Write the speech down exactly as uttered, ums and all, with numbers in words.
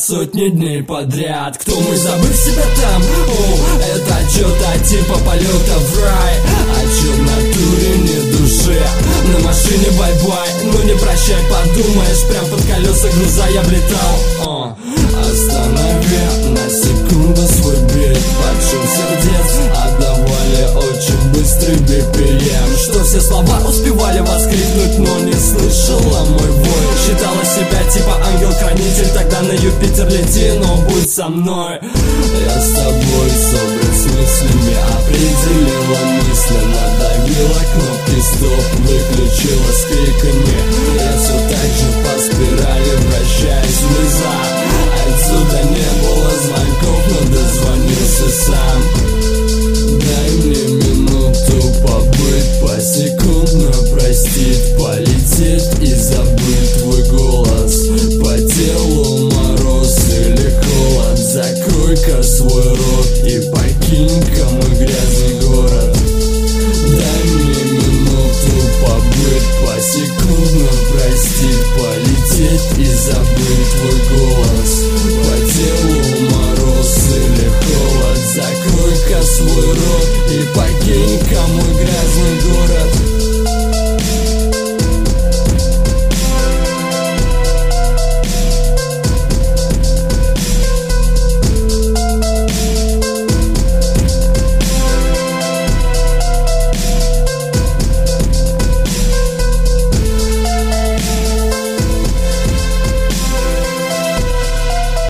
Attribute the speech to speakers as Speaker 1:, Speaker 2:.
Speaker 1: сотни дней подряд. Кто мы, забыв себя там? О, это отчет типа полета в рай. Отчет в натуре, не души. На машине бай-бай, ну не прощай, подумаешь. Прям под колеса груза я влетал. О, останови на секунду свой бег. Под шум сердец отдавали очень быстрый би пи эм. Что все слова успевали воскликнуть, но не слышала мой вой. Считала себя типа ангел-хранитель, тогда на Юпитер лети, но будь со мной. Я с тобой собран с мыслями, определила мысленно, давила кнопки стоп, выключила с криками. Я все так же по спирали вращаюсь внизу. Отсюда не было звонков, но дозвонился сам. Дай мне минуту побыть, посекундно простить, полететь и забыть твой голос. По телу мороз или холод, закрой-ка свой рот и покинь-ка мой грязный город. Дай мне минуту побыть, посекундно простить, полететь и забыть твой голос. По телу мороз или холод, закрой-ка свой рот и покинь-ка мой грязный город.